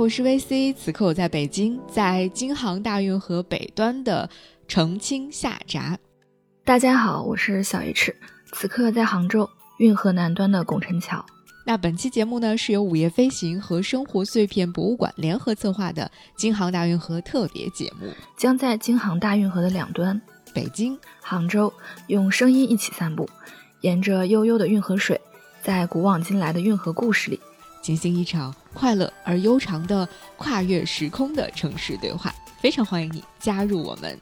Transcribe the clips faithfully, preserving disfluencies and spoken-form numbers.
我是 V C， 此刻我在北京，在京杭大运河北端的澄清下闸。 大家好，我是小 H， 此刻在杭州运河南端的拱辰桥。 那本期节目呢，是由午夜飞行和生活碎片博物馆联合策划的京杭大运河特别节目， 将在京杭大运河的两端， 北京、 杭州，用声音一起散步，沿着悠悠的运河水，在古往今来的运河故事里， 进行一场快乐而悠长的跨越时空的城市对话。非常欢迎你加入我们。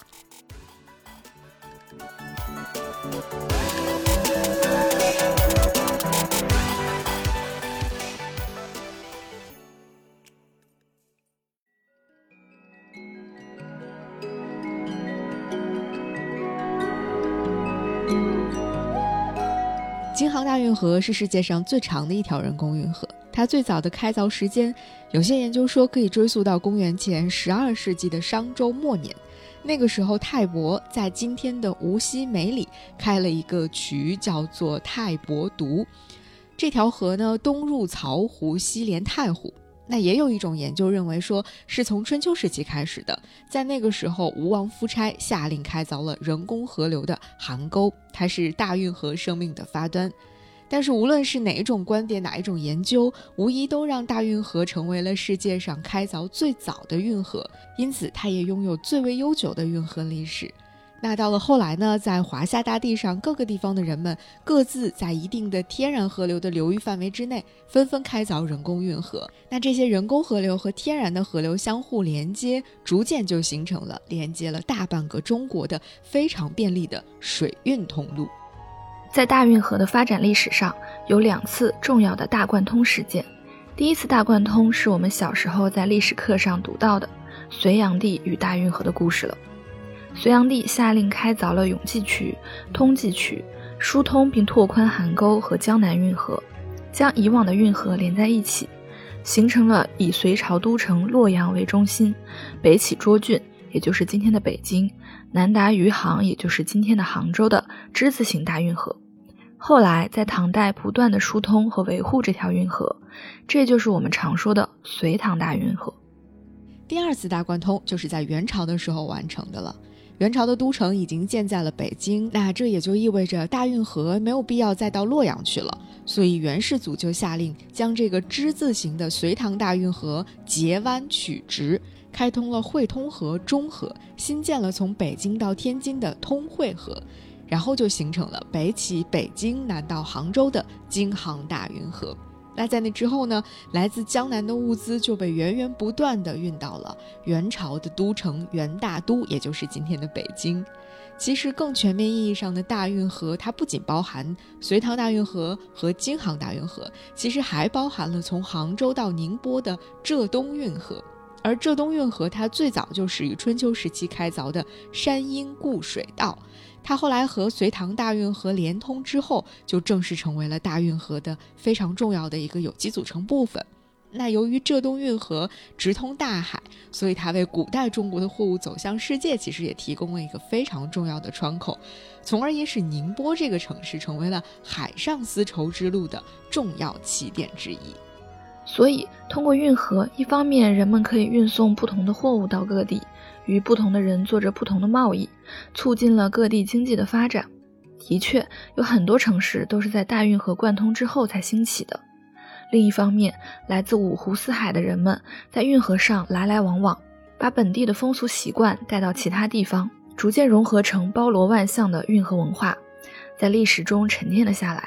京杭大运河是世界上最长的一条人工运河，它最早的开凿时间，有些研究说可以追溯到公元前十二世纪的商周末年。那个时候泰伯在今天的无锡梅里开了一个渠，叫做泰伯渎。这条河呢，东入曹湖，西连太湖。那也有一种研究认为说是从春秋时期开始的，在那个时候吴王夫差下令开凿了人工河流的邗沟，它是大运河生命的发端。但是无论是哪一种观点，哪一种研究，无疑都让大运河成为了世界上开凿最早的运河，因此它也拥有最为悠久的运河历史。那到了后来呢，在华夏大地上各个地方的人们各自在一定的天然河流的流域范围之内纷纷开凿人工运河，那这些人工河流和天然的河流相互连接，逐渐就形成了连接了大半个中国的非常便利的水运通路。 在大运河的发展历史上，有两次重要的大贯通事件。第一次大贯通是我们小时候在历史课上读到的隋炀帝与大运河的故事了。隋炀帝下令开凿了永济渠、通济渠，疏通并拓宽邗沟和江南运河，将以往的运河连在一起，形成了以隋朝都城洛阳为中心，北起涿郡，也就是今天的北京，南达余杭，也就是今天的杭州的之字形大运河。后来在唐代不断的疏通和维护这条运河，这就是我们常说的隋唐大运河。 第二次大贯通就是在元朝的时候完成的了。元朝的都城已经建在了北京，那这也就意味着大运河没有必要再到洛阳去了，所以元世祖就下令将这个之字形的隋唐大运河截弯曲直，开通了会通河、中河，新建了从北京到天津的通惠河，然后就形成了北起北京南到杭州的京杭大运河。那在那之后呢，来自江南的物资就被源源不断地运到了元朝的都城元大都，也就是今天的北京。其实更全面意义上的大运河，它不仅包含隋唐大运河和京杭大运河，其实还包含了从杭州到宁波的浙东运河。而浙东运河它最早就是于春秋时期开凿的山阴固水道，它后来和隋唐大运河连通之后，就正式成为了大运河的非常重要的一个有机组成部分。那由于浙东运河直通大海，所以它为古代中国的货物走向世界其实也提供了一个非常重要的窗口，从而也使宁波这个城市成为了海上丝绸之路的重要起点之一。 所以通过运河，一方面人们可以运送不同的货物到各地，与不同的人做着不同的贸易，促进了各地经济的发展。的确，有很多城市都是在大运河贯通之后才兴起的。另一方面，来自五湖四海的人们在运河上来来往往，把本地的风俗习惯带到其他地方，逐渐融合成包罗万象的运河文化，在历史中沉淀了下来。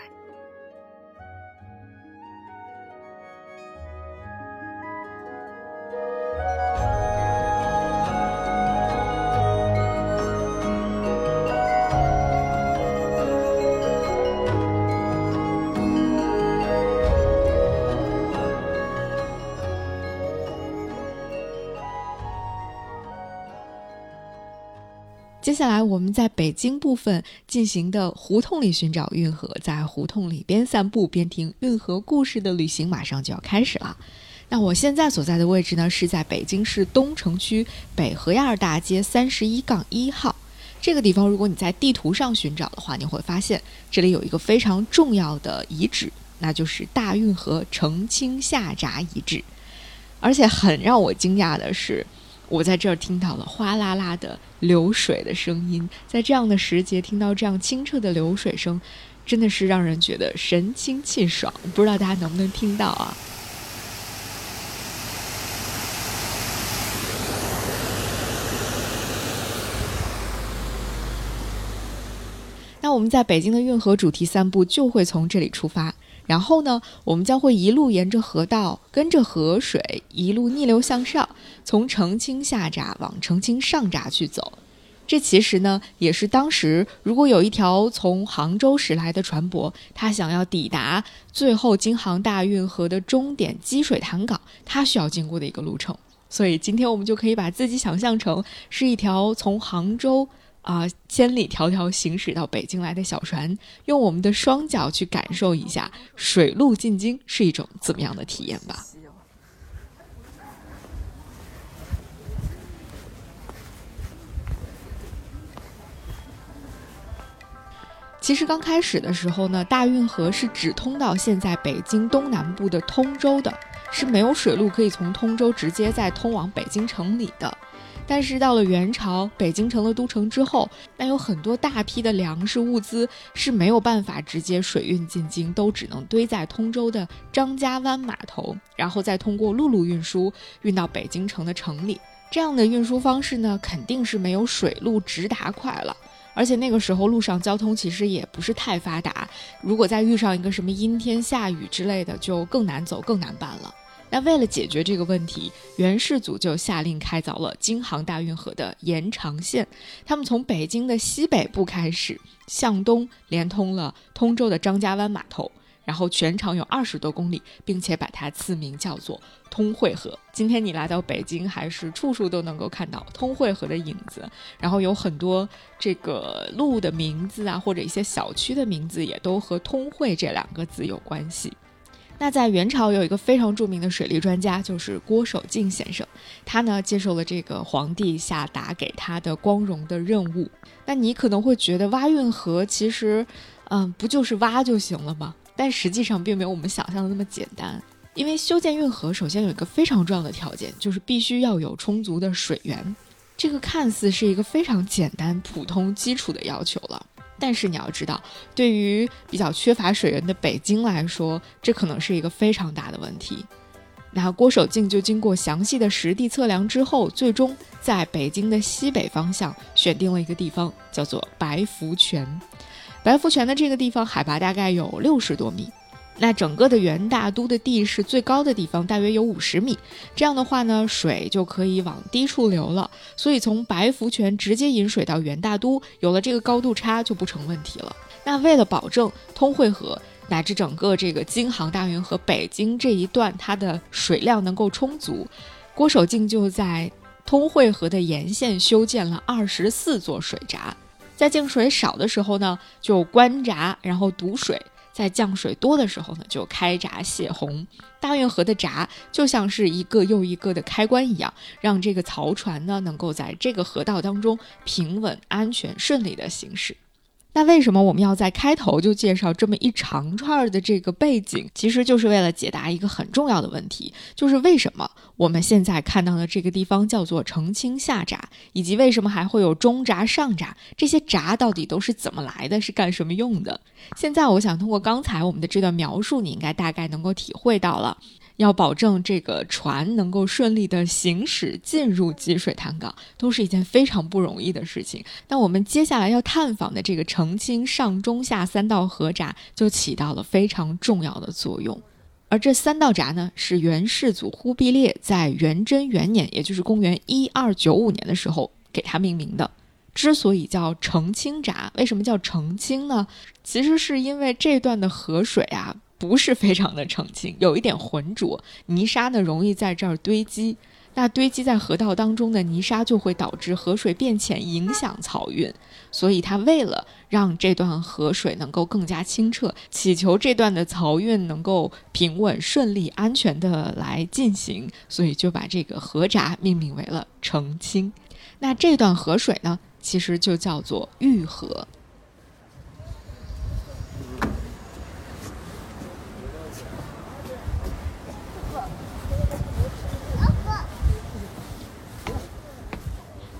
接下来我们在北京部分进行的胡同里寻找运河，在胡同里边散步边听运河故事的旅行马上就要开始了。那我现在所在的位置呢，是在北京市东城区北河沿大街三十一杠一号。这个地方如果你在地图上寻找的话，你会发现这里有一个非常重要的遗址，那就是大运河澄清下闸遗址。 而且很让我惊讶的是，我在这儿听到了哗啦啦的流水的声音，在这样的时节听到这样清澈的流水声，真的是让人觉得神清气爽，不知道大家能不能听到啊？那我们在北京的运河主题散步就会从这里出发，然后呢，我们将会一路沿着河道，跟着河水一路逆流向上，从澄清下闸往澄清上闸去走。这其实呢，也是当时如果有一条从杭州驶来的船舶，它想要抵达最后京杭大运河的终点积水潭港，它需要经过的一个路程。所以今天我们就可以把自己想象成是一条从杭州啊、呃，千里迢迢行驶到北京来的小船，用我们的双脚去感受一下水路进京是一种怎么样的体验吧。其实刚开始的时候呢，大运河是只通到现在北京东南部的通州的，是没有水路可以从通州直接再通往北京城里的。但是到了元朝，北京成了都城之后，那有很多大批的粮食物资是没有办法直接水运进京，都只能堆在通州的张家湾码头，然后再通过陆路运输运到北京城的城里。这样的运输方式呢，肯定是没有水路直达快了。而且那个时候路上交通其实也不是太发达，如果再遇上一个什么阴天下雨之类的，就更难走更难办了。那为了解决这个问题，元世祖就下令开凿了京杭大运河的延长线，他们从北京的西北部开始向东连通了通州的张家湾码头，然后全长有二十多公里，并且把它赐名叫做通惠河。今天你来到北京，还是处处都能够看到通惠河的影子，然后有很多这个路的名字啊，或者一些小区的名字也都和通惠这两个字有关系。那在元朝有一个非常著名的水利专家，就是郭守敬先生，他呢接受了这个皇帝下达给他的光荣的任务。那你可能会觉得挖运河其实嗯，不就是挖就行了吗？但实际上并没有我们想象的那么简单。因为修建运河首先有一个非常重要的条件，就是必须要有充足的水源。这个看似是一个非常简单普通基础的要求了，但是你要知道，对于比较缺乏水源的北京来说，这可能是一个非常大的问题。那郭守敬就经过详细的实地测量之后，最终在北京的西北方向选定了一个地方，叫做白福泉。白福泉的这个地方海拔大概有六十多米，那整个的元大都的地势最高的地方大约有五十米，这样的话呢，水就可以往低处流了，所以从白福泉直接引水到元大都，有了这个高度差就不成问题了。那为了保证通惠河乃至整个这个京杭大运河北京这一段它的水量能够充足，郭守敬就在通惠河的沿线修建了二十四座水闸，在降水少的时候呢就关闸然后堵水，在降水多的时候呢就开闸泄洪。大运河的闸就像是一个又一个的开关一样，让这个漕船呢能够在这个河道当中平稳安全顺利的行驶。那为什么我们要在开头就介绍这么一长串的这个背景？其实就是为了解答一个很重要的问题，就是为什么我们现在看到的这个地方叫做澄清下闸，以及为什么还会有中闸上闸，这些闸到底都是怎么来的，是干什么用的？现在我想通过刚才我们的这段描述，你应该大概能够体会到了，要保证这个船能够顺利的行驶进入积水潭港，都是一件非常不容易的事情。那我们接下来要探访的这个澄清上中下三道河闸就起到了非常重要的作用。而这三道闸呢，是元世祖忽必烈在元贞元年，也就是公元一二九五年的时候给它命名的。之所以叫澄清闸，为什么叫澄清呢？其实是因为这段的河水啊不是非常的澄清，有一点浑浊，泥沙呢容易在这儿堆积，那堆积在河道当中的泥沙就会导致河水变浅，影响漕运，所以他为了让这段河水能够更加清澈，祈求这段的漕运能够平稳顺利安全的来进行，所以就把这个河闸命名为了澄清。那这段河水呢其实就叫做御河。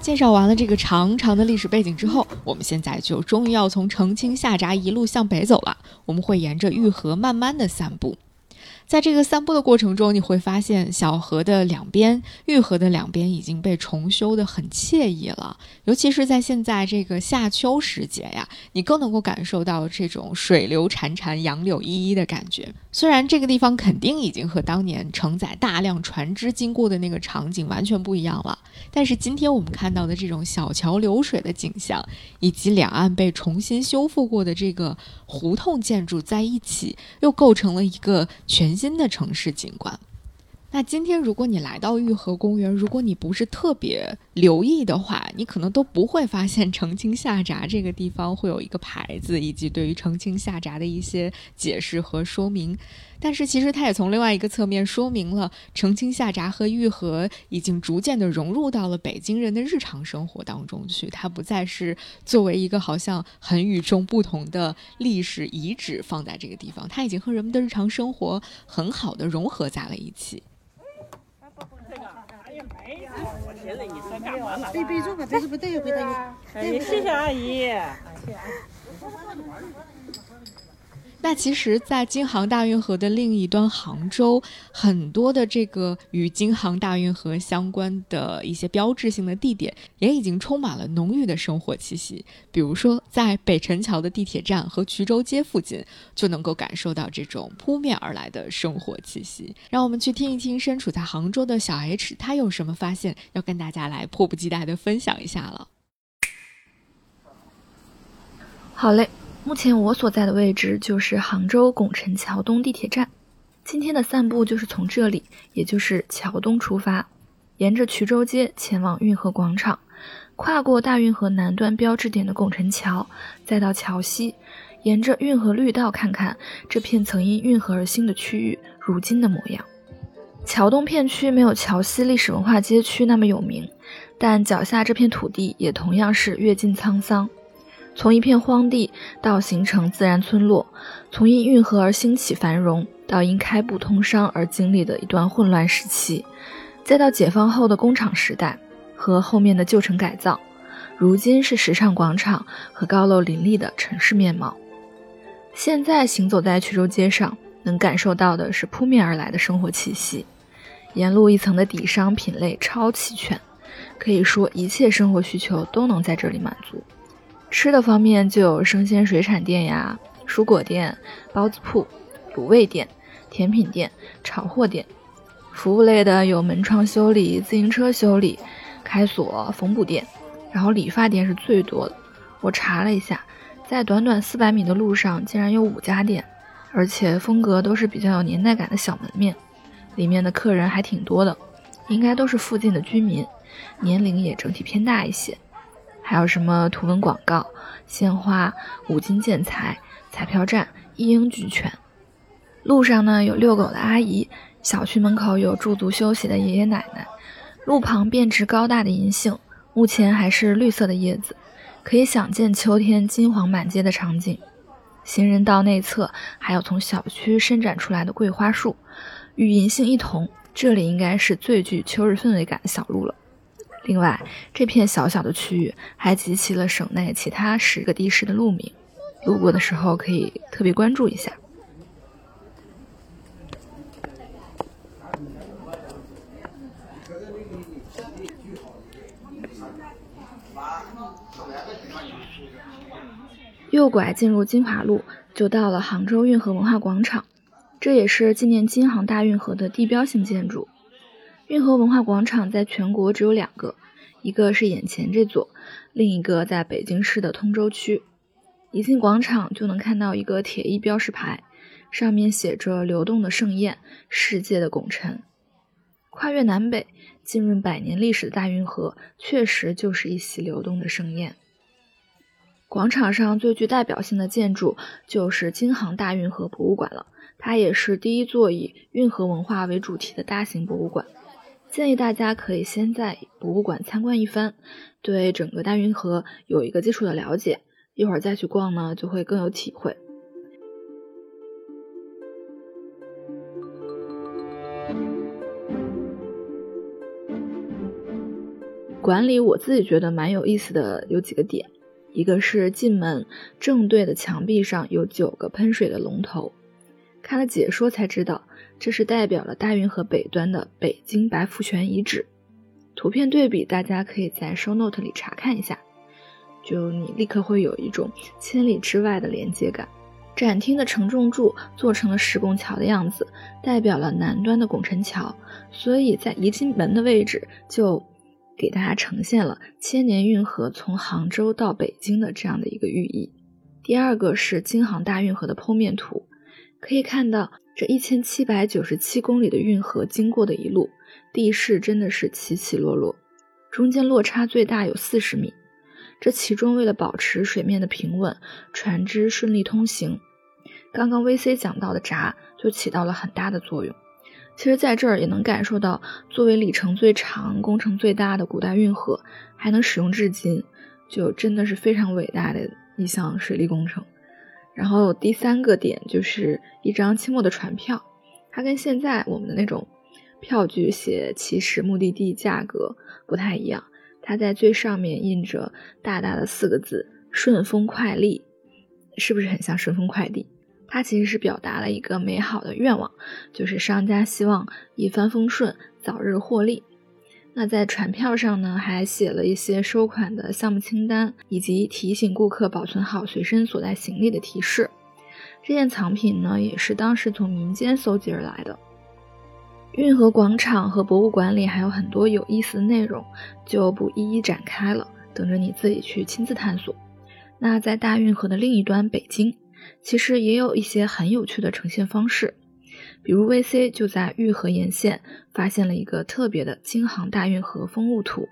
介绍完了这个长长的历史背景之后，我们现在就终于要从澄清下闸一路向北走了。我们会沿着御河慢慢的散步。在这个散步的过程中，你会发现小河的两边，御河的两边已经被重修得很惬意了。尤其是在现在这个夏秋时节呀，你更能够感受到这种水流潺潺、杨柳依依的感觉。虽然这个地方肯定已经和当年承载大量船只经过的那个场景完全不一样了，但是今天我们看到的这种小桥流水的景象，以及两岸被重新修复过的这个胡同建筑在一起，又构成了一个全新的城市景观。那今天如果你来到御河公园，如果你不是特别留意的话，你可能都不会发现澄清下闸这个地方会有一个牌子，以及对于澄清下闸的一些解释和说明。但是其实它也从另外一个侧面说明了澄清下闸和御河已经逐渐的融入到了北京人的日常生活当中去，它不再是作为一个好像很与众不同的历史遗址放在这个地方，它已经和人们的日常生活很好的融合在了一起。 背背着吧，背着不对，回答你。谢谢阿姨。谢谢阿姨。 那其实在京杭大运河的另一端杭州，很多的这个与京杭大运河相关的一些标志性的地点也已经充满了浓郁的生活气息。比如说在北辰桥的地铁站和衢州街附近，就能够感受到这种扑面而来的生活气息。让我们去听一听身处在杭州的小 H 他有什么发现，要跟大家来迫不及待地分享一下了。 好嘞，目前我所在的位置就是杭州拱辰桥东地铁站。今天的散步就是从这里，也就是桥东出发，沿着衢州街前往运河广场，跨过大运河南端标志点的拱辰桥，再到桥西，沿着运河绿道看看这片曾因运河而兴的区域如今的模样。桥东片区没有桥西历史文化街区那么有名，但脚下这片土地也同样是阅尽沧桑。从一片荒地到形成自然村落，从因运河而兴起繁荣，到因开埠通商而经历的一段混乱时期，再到解放后的工厂时代和后面的旧城改造，如今是时尚广场和高楼林立的城市面貌。现在行走在衢州街上，能感受到的是扑面而来的生活气息，沿路一层的底商品类超齐全，可以说一切生活需求都能在这里满足。吃的方面就有生鲜水产店呀、蔬果店、包子铺、卤味店、甜品店、炒货店。服务类的有门窗修理、自行车修理、开锁、缝补店，然后理发店是最多的。我查了一下，在短短四百米的路上竟然有五家店，而且风格都是比较有年代感的小门面，里面的客人还挺多的，应该都是附近的居民，年龄也整体偏大一些。还有什么图文广告、鲜花、五金建材、彩票站，一应俱全。路上呢有遛狗的阿姨，小区门口有驻足休息的爷爷奶奶，路旁遍植高大的银杏，目前还是绿色的叶子，可以想见秋天金黄满街的场景。行人道内侧还有从小区伸展出来的桂花树，与银杏一同，这里应该是最具秋日氛围感的小路了。另外，这片小小的区域还集齐了省内其他十个地市的路名，路过的时候可以特别关注一下。右拐进入金华路，就到了杭州运河文化广场，这也是纪念京杭大运河的地标性建筑。运河文化广场在全国只有两个，一个是眼前这座，另一个在北京市的通州区。一进广场就能看到一个铁艺标识牌，上面写着流动的盛宴，世界的拱辰。跨越南北，浸润百年历史的大运河确实就是一袭流动的盛宴。广场上最具代表性的建筑就是京杭大运河博物馆了，它也是第一座以运河文化为主题的大型博物馆。建议大家可以先在博物馆参观一番，对整个大运河有一个基础的了解，一会儿再去逛呢，就会更有体会。 馆里我自己觉得蛮有意思的有几个点，一个是进门正对的墙壁上有九个喷水的龙头，看了解说才知道这是代表了大运河北端的北京白福泉遗址。图片对比大家可以在 show note 里查看一下，就你立刻会有一种千里之外的连接感。展厅的承重柱做成了石拱桥的样子，代表了南端的拱辰桥，所以在一进门的位置就给大家呈现了千年运河从杭州到北京的这样的一个寓意。第二个是京杭大运河的剖面图，可以看到这一千七百九十七公里的运河经过的一路，地势真的是起起落落，中间落差最大有四十米。这其中为了保持水面的平稳，船只顺利通行，刚刚 V C 讲到的闸就起到了很大的作用。其实在这儿也能感受到，作为里程最长、工程最大的古代运河还能使用至今，就真的是非常伟大的一项水利工程。然后第三个点就是一张清末的船票，它跟现在我们的那种票据写起始目的地价格不太一样，它在最上面印着大大的四个字顺丰快递，是不是很像顺丰快递？它其实是表达了一个美好的愿望，就是商家希望一帆风顺，早日获利。那在船票上呢，还写了一些收款的项目清单，以及提醒顾客保存好随身所带行李的提示。这件藏品呢，也是当时从民间搜集而来的。运河广场和博物馆里还有很多有意思的内容，就不一一展开了，等着你自己去亲自探索。那在大运河的另一端北京，其实也有一些很有趣的呈现方式，比如 V C 就在玉河沿线发现了一个特别的京杭大运河风物图。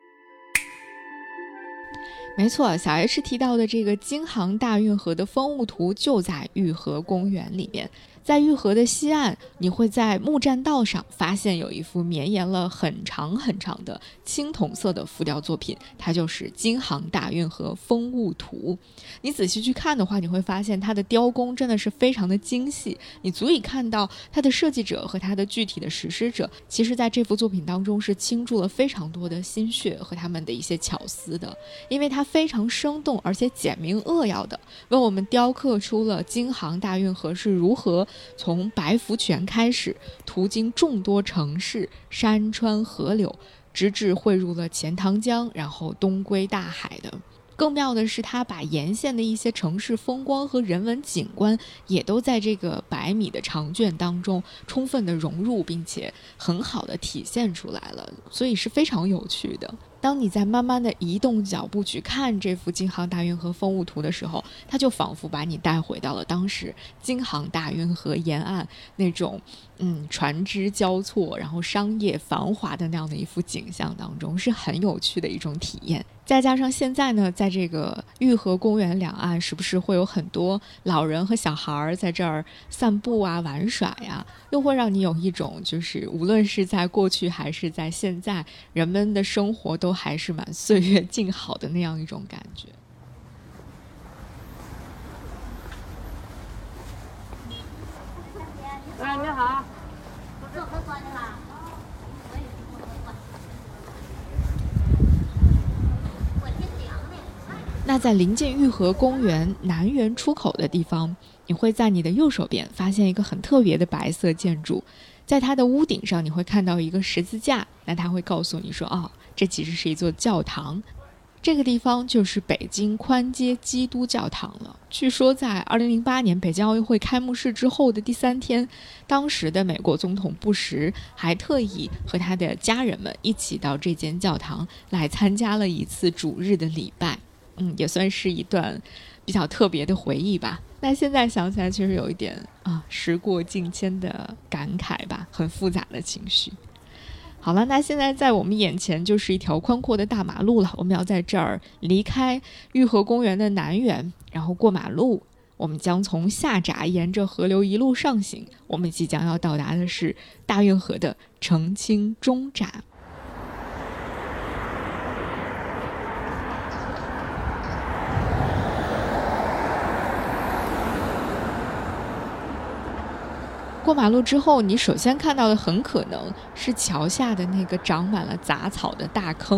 没错，小 H 提到的这个京杭大运河的风物图就在玉河公园里面。在玉河的西岸，你会在木栈道上发现有一幅绵延了很长很长的青铜色的浮雕作品，它就是京杭大运河风物图。你仔细去看的话，你会发现它的雕工真的是非常的精细，你足以看到它的设计者和它的具体的实施者其实在这幅作品当中是倾注了非常多的心血和他们的一些巧思的，因为它非常生动而且简明扼要的为我们雕刻出了京杭大运河是如何从白福泉开始，途经众多城市、山川、河流，直至汇入了钱塘江，然后东归大海的。更妙的是，他把沿线的一些城市风光和人文景观也都在这个百米的长卷当中充分的融入，并且很好的体现出来了，所以是非常有趣的。当你在慢慢的移动脚步去看这幅京杭大运河风物图的时候，它就仿佛把你带回到了当时京杭大运河沿岸那种嗯船只交错然后商业繁华的那样的一幅景象当中，是很有趣的一种体验。再加上现在呢，在这个玉河公园两岸是不是会有很多老人和小孩在这儿散步啊玩耍呀，又会让你有一种就是无论是在过去还是在现在，人们的生活都还是蛮岁月静好的那样一种感觉。 哎，你好。 那在临近玉河公园南园出口的地方，你会在你的右手边发现一个很特别的白色建筑，在它的屋顶上你会看到一个十字架，那它会告诉你说，哦，这其实是一座教堂。这个地方就是北京宽街基督教堂了。据说在二零零八年北京奥运会开幕式之后的第三天，当时的美国总统布什还特意和他的家人们一起到这间教堂来参加了一次主日的礼拜。嗯，也算是一段比较特别的回忆吧。那现在想起来其实有一点啊，时过境迁的感慨吧，很复杂的情绪。好了，那现在在我们眼前就是一条宽阔的大马路了，我们要在这儿离开玉河公园的南园，然后过马路，我们将从下闸沿着河流一路上行，我们即将要到达的是大运河的澄清中闸。过马路之后，你首先看到的很可能是桥下的那个长满了杂草的大坑。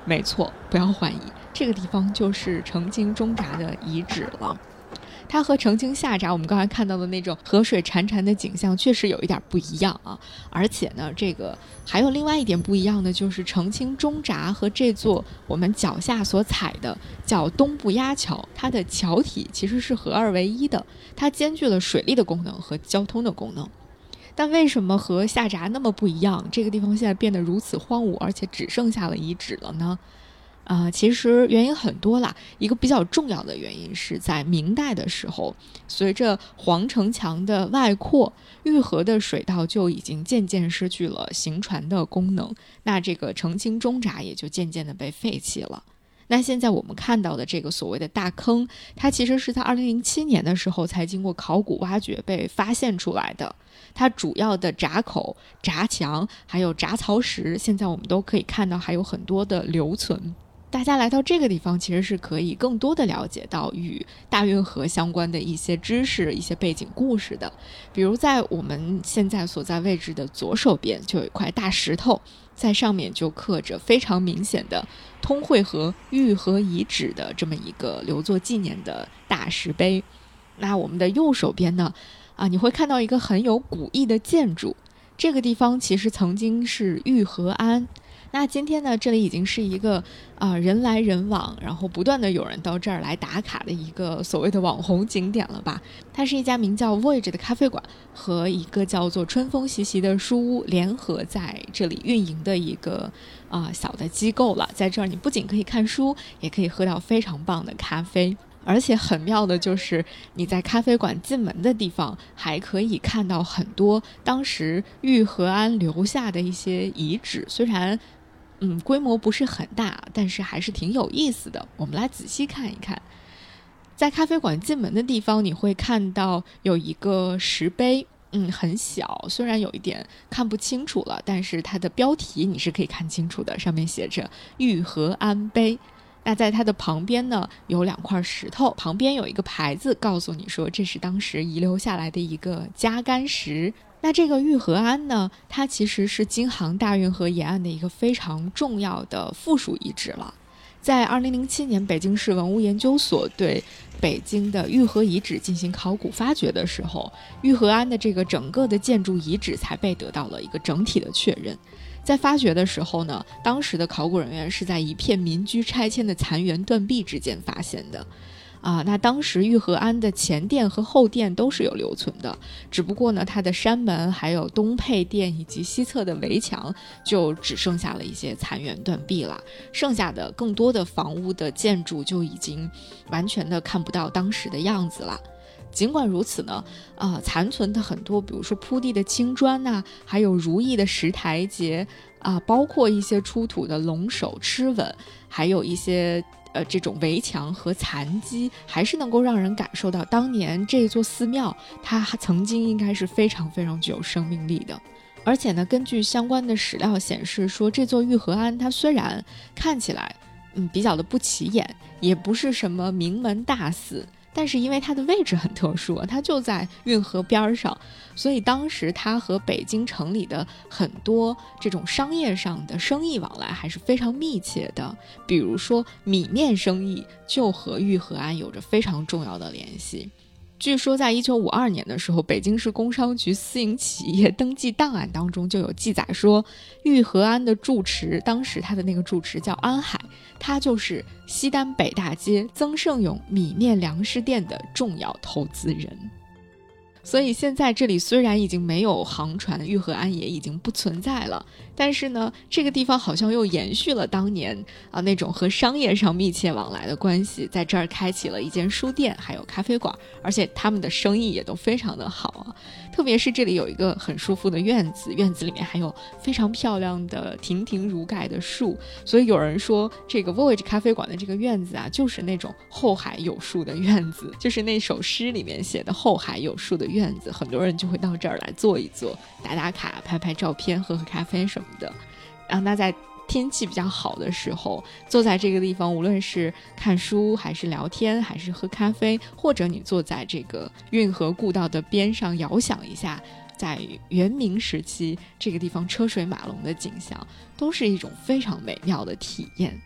没错，不要怀疑，这个地方就是澄清中闸的遗址了。它和澄清下闸我们刚才看到的那种河水潺潺的景象确实有一点不一样啊，而且呢，这个还有另外一点不一样的就是澄清中闸和这座我们脚下所踩的叫东部压桥，它的桥体其实是合二为一的，它兼具了水利的功能和交通的功能。但为什么和下闸那么不一样，这个地方现在变得如此荒芜，而且只剩下了遗址了呢？呃，其实原因很多啦，一个比较重要的原因是在明代的时候，随着皇城墙的外扩，御河的水道就已经渐渐失去了行船的功能，那这个澄清中闸也就渐渐的被废弃了。那现在我们看到的这个所谓的大坑，它其实是在二零零七年的时候才经过考古挖掘被发现出来的，它主要的闸口、闸墙还有闸槽石，现在我们都可以看到还有很多的留存。大家来到这个地方其实是可以更多的了解到与大运河相关的一些知识、一些背景故事的。比如在我们现在所在位置的左手边就有一块大石头，在上面就刻着非常明显的通惠河御河遗址的这么一个留作纪念的大石碑。那我们的右手边呢，啊，你会看到一个很有古意的建筑，这个地方其实曾经是御河庵。那今天呢，这里已经是一个啊、呃、人来人往，然后不断的有人到这儿来打卡的一个所谓的网红景点了吧。它是一家名叫 Voyage 的咖啡馆和一个叫做春风习习的书屋联合在这里运营的一个啊、呃、小的机构了。在这儿你不仅可以看书，也可以喝到非常棒的咖啡。而且很妙的就是你在咖啡馆进门的地方还可以看到很多当时御河庵留下的一些遗址，虽然嗯规模不是很大，但是还是挺有意思的。我们来仔细看一看。在咖啡馆进门的地方你会看到有一个石碑，嗯，很小，虽然有一点看不清楚了，但是它的标题你是可以看清楚的，上面写着御河庵碑。那在它的旁边呢有两块石头，旁边有一个牌子告诉你说这是当时遗留下来的一个夹干石。那这个御河庵呢，它其实是京杭大运河沿岸的一个非常重要的附属遗址了。在二零零七年北京市文物研究所对北京的御河遗址进行考古发掘的时候，御河庵的这个整个的建筑遗址才被得到了一个整体的确认。在发掘的时候呢，当时的考古人员是在一片民居拆迁的残垣断壁之间发现的啊，那当时御河庵的前殿和后殿都是有留存的，只不过呢，它的山门还有东配殿以及西侧的围墙就只剩下了一些残垣断壁了，剩下的更多的房屋的建筑就已经完全的看不到当时的样子了。尽管如此呢，呃，残存的很多，比如说铺地的青砖呐、啊，还有如意的石台阶啊、呃，包括一些出土的龙首、螭吻，还有一些呃这种围墙和残基，还是能够让人感受到当年这座寺庙它曾经应该是非常非常具有生命力的。而且呢，根据相关的史料显示说，这座御河庵它虽然看起来嗯比较的不起眼，也不是什么名门大寺，但是因为它的位置很特殊，它就在运河边上，所以当时它和北京城里的很多这种商业上的生意往来还是非常密切的。比如说米面生意就和御河庵有着非常重要的联系。据说在一九五二年的时候，北京市工商局私营企业登记档案当中就有记载说，御河庵的住持，当时他的那个住持叫安海，他就是西单北大街曾盛永米面粮食店的重要投资人。所以现在这里虽然已经没有航船，御河庵也已经不存在了，但是呢，这个地方好像又延续了当年啊那种和商业上密切往来的关系，在这儿开启了一间书店，还有咖啡馆，而且他们的生意也都非常的好啊。特别是这里有一个很舒服的院子，院子里面还有非常漂亮的亭亭如盖的树，所以有人说这个 Voyage 咖啡馆的这个院子啊，就是那种后海有树的院子，就是那首诗里面写的后海有树的院子，很多人就会到这儿来坐一坐，打打卡，拍拍照片，喝喝咖啡什么的。然后那在天气比较好的时候，坐在这个地方，无论是看书还是聊天还是喝咖啡，或者你坐在这个运河故道的边上遥想一下在元明时期这个地方车水马龙的景象，都是一种非常美妙的体验。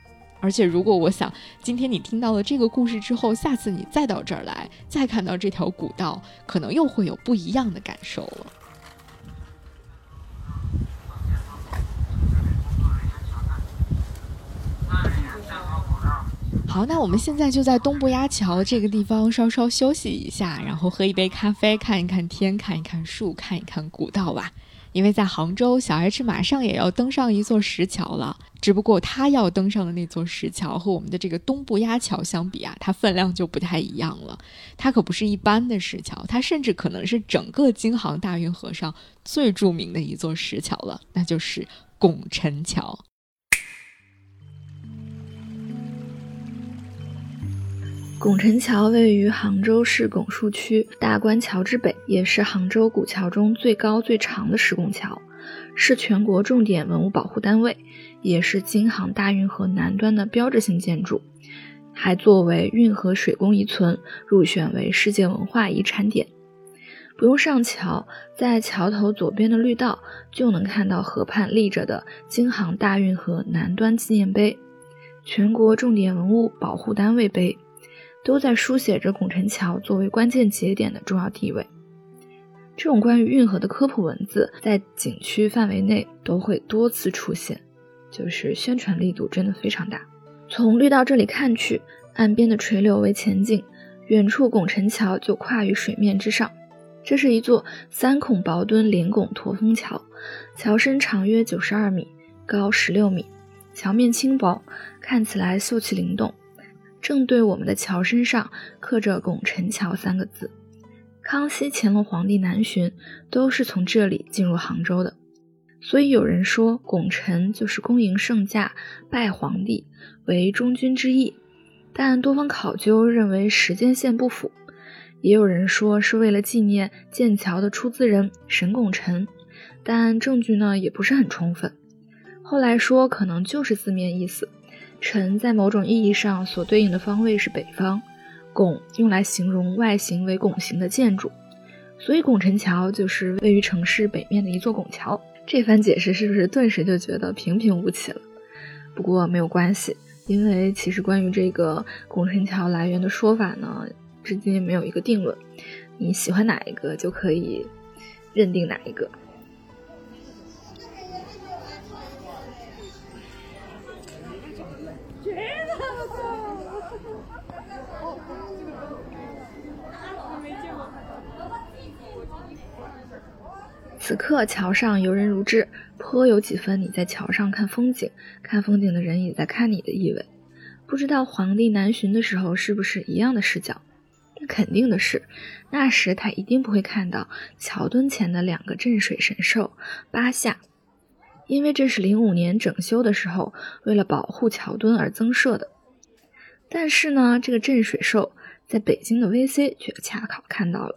而且如果我想今天你听到了这个故事之后，下次你再到这儿来，再看到这条古道，可能又会有不一样的感受了。好，那我们现在就在东部鸭桥这个地方稍稍休息一下，然后喝一杯咖啡，看一看天，看一看树，看一看古道吧。因为在杭州，小 H 马上也要登上一座石桥了，只不过他要登上的那座石桥和我们的这个东部鸭桥相比啊，它分量就不太一样了。它可不是一般的石桥，它甚至可能是整个京杭大运河上最著名的一座石桥了，那就是拱辰桥。 拱辰桥位于杭州市拱墅区大观桥之北，也是杭州古桥中最高最长的石拱桥，是全国重点文物保护单位，也是京杭大运河南端的标志性建筑，还作为运河水工遗存入选为世界文化遗产点。不用上桥，在桥头左边的绿道就能看到河畔立着的京杭大运河南端纪念碑、全国重点文物保护单位碑，都在书写着拱辰桥作为关键节点的重要地位。这种关于运河的科普文字在景区范围内都会多次出现，就是宣传力度真的非常大。从绿道这里看去，岸边的垂柳为前景，远处拱辰桥就跨于水面之上。这是一座三孔薄墩连拱驼峰桥，桥身长约九十二米，高十六米，桥面轻薄，看起来秀气灵动。正对我们的桥身上刻着拱辰桥三个字，康熙、乾隆皇帝南巡都是从这里进入杭州的，所以有人说拱辰就是恭迎圣驾拜皇帝，为忠君之意，但多方考究认为时间线不符，也有人说是为了纪念建桥的出资人沈拱辰，但证据呢也不是很充分。后来说可能就是字面意思，辰在某种意义上所对应的方位是北方，拱用来形容外形为拱形的建筑，所以拱辰桥就是位于城市北面的一座拱桥。这番解释是不是顿时就觉得平平无奇了？不过没有关系，因为其实关于这个拱辰桥来源的说法呢，至今没有一个定论，你喜欢哪一个就可以认定哪一个。此刻桥上游人如织，颇有几分你在桥上看风景，看风景的人也在看你的意味。不知道皇帝南巡的时候是不是一样的视角？但肯定的是，那时他一定不会看到桥墩前的两个镇水神兽八下，因为这是零五年整修的时候为了保护桥墩而增设的。但是呢，这个镇水兽在北京的 V C 却恰好看到了。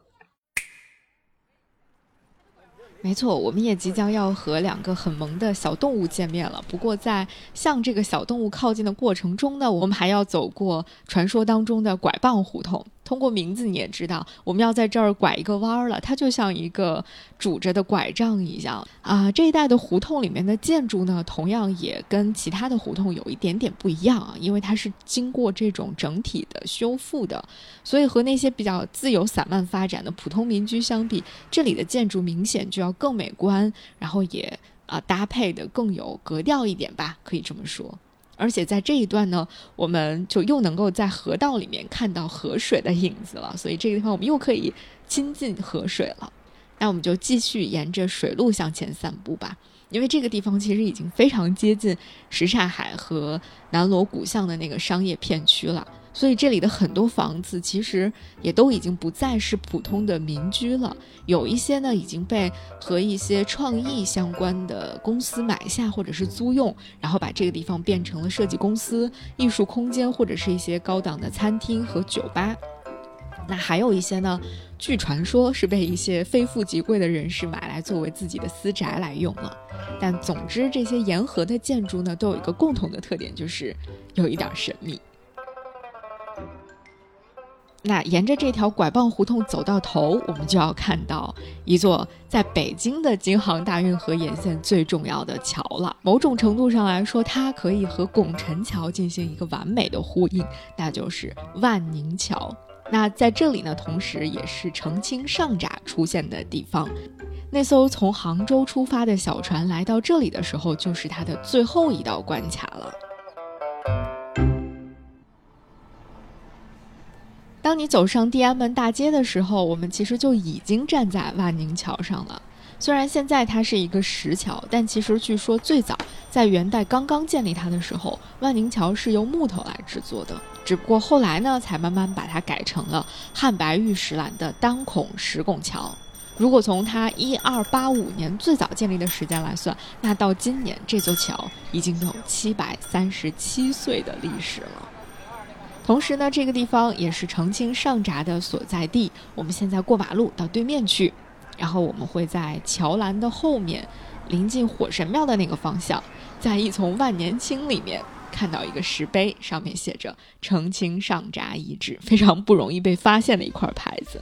没错，我们也即将要和两个很萌的小动物见面了。不过在向这个小动物靠近的过程中呢，我们还要走过传说当中的拐棒胡同。通过名字你也知道，我们要在这儿拐一个弯了，它就像一个拄着的拐杖一样啊。这一带的胡同里面的建筑呢，同样也跟其他的胡同有一点点不一样啊，因为它是经过这种整体的修复的，所以和那些比较自由散漫发展的普通民居相比，这里的建筑明显就要更美观，然后也啊、呃、搭配的更有格调一点吧，可以这么说。而且在这一段呢，我们就又能够在河道里面看到河水的影子了，所以这个地方我们又可以亲近河水了。那我们就继续沿着水路向前散步吧，因为这个地方其实已经非常接近什刹海和南锣鼓巷的那个商业片区了，所以这里的很多房子其实也都已经不再是普通的民居了，有一些呢已经被和一些创意相关的公司买下或者是租用，然后把这个地方变成了设计公司、艺术空间或者是一些高档的餐厅和酒吧。那还有一些呢，据传说是被一些非富即贵的人士买来作为自己的私宅来用了。但总之这些沿河的建筑呢，都有一个共同的特点，就是有一点神秘。 那沿着这条拐棒胡同走到头，我们就要看到一座在北京的京杭大运河沿线最重要的桥了。某种程度上来说，它可以和拱辰桥进行一个完美的呼应，那就是万宁桥。那在这里呢，同时也是澄清上闸出现的地方。那艘从杭州出发的小船来到这里的时候，就是它的最后一道关卡了。当你走上地安门大街的时候，我们其实就已经站在万宁桥上了。虽然现在它是一个石桥，但其实据说最早在元代刚刚建立它的时候，万宁桥是由木头来制作的，只不过后来呢才慢慢把它改成了汉白玉石栏的单孔石拱桥。如果从它一二八五年最早建立的时间来算，那到今年这座桥已经有七百三十七岁的历史了。同时呢，这个地方也是澄清上闸的所在地。我们现在过马路到对面去，然后我们会在桥栏的后面，临近火神庙的那个方向，在一丛万年青里面看到一个石碑，上面写着澄清上闸遗址，非常不容易被发现的一块牌子。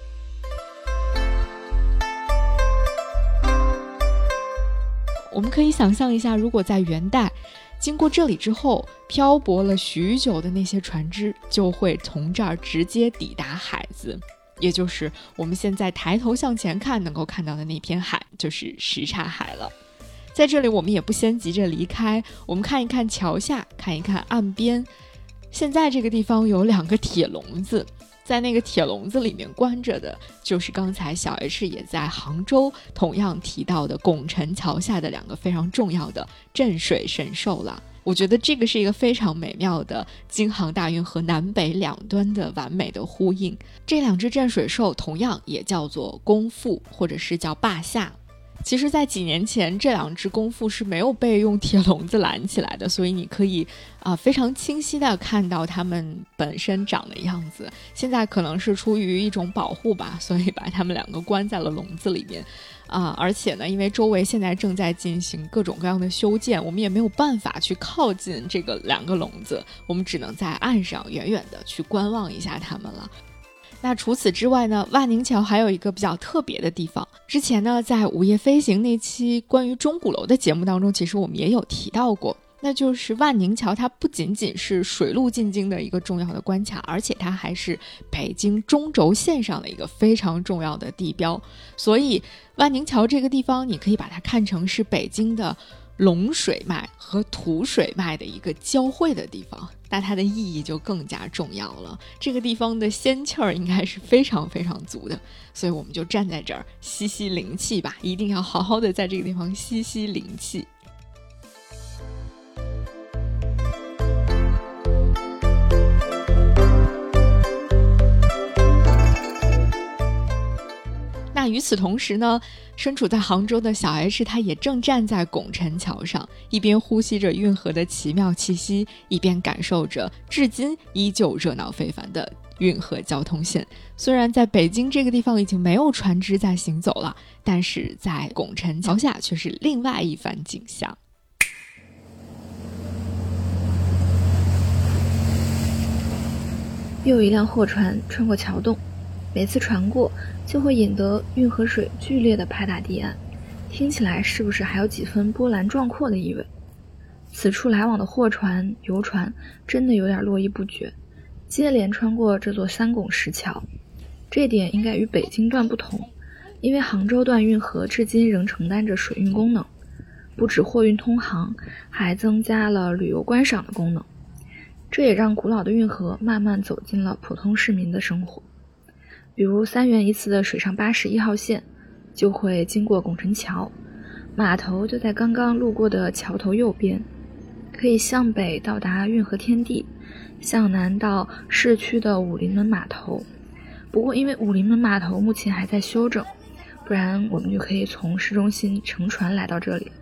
我们可以想象一下，如果在元代经过这里之后，漂泊了许久的那些船只就会从这儿直接抵达海子，也就是我们现在抬头向前看能够看到的那片海，就是什刹海了。在这里我们也不先急着离开，我们看一看桥下，看一看岸边。现在这个地方有两个铁笼子，在那个铁笼子里面关着的就是刚才小 H 也在杭州同样提到的拱辰桥下的两个非常重要的镇水神兽了。我觉得这个是一个非常美妙的京杭大运河南北两端的完美的呼应。这两只镇水兽同样也叫做公父，或者是叫霸下。其实在几年前这两只公父是没有被用铁笼子拦起来的，所以你可以啊、呃、非常清晰的看到它们本身长的样子。现在可能是出于一种保护吧，所以把它们两个关在了笼子里面啊、呃，而且呢，因为周围现在正在进行各种各样的修建，我们也没有办法去靠近这个两个笼子，我们只能在岸上远远的去观望一下它们了。那除此之外呢，万宁桥还有一个比较特别的地方。之前呢，在午夜飞行那期关于钟鼓楼的节目当中，其实我们也有提到过，那就是万宁桥它不仅仅是水路进京的一个重要的关卡，而且它还是北京中轴线上的一个非常重要的地标。所以万宁桥这个地方，你可以把它看成是北京的龙水脉和土水脉的一个交汇的地方，那它的意义就更加重要了。这个地方的仙气儿应该是非常非常足的，所以我们就站在这儿吸吸灵气吧，一定要好好的在这个地方吸吸灵气。那与此同时呢，身处在杭州的小 H 他也正站在拱辰桥上，一边呼吸着运河的奇妙气息，一边感受着至今依旧热闹非凡的运河交通线。虽然在北京这个地方已经没有船只在行走了，但是在拱辰桥下却是另外一番景象。 又一辆货船穿过桥洞，每次船过就会引得运河水剧烈地拍打堤岸，听起来是不是还有几分波澜壮阔的意味？此处来往的货船、游船真的有点络绎不绝，接连穿过这座三拱石桥。这点应该与北京段不同，因为杭州段运河至今仍承担着水运功能，不止货运通航，还增加了旅游观赏的功能。这也让古老的运河慢慢走进了普通市民的生活。比如三元一次的水上巴士一号线就会经过拱辰桥，码头就在刚刚路过的桥头右边，可以向北到达运河天地，向南到市区的武林门码头。不过因为武林门码头目前还在修整，不然我们就可以从市中心乘船来到这里。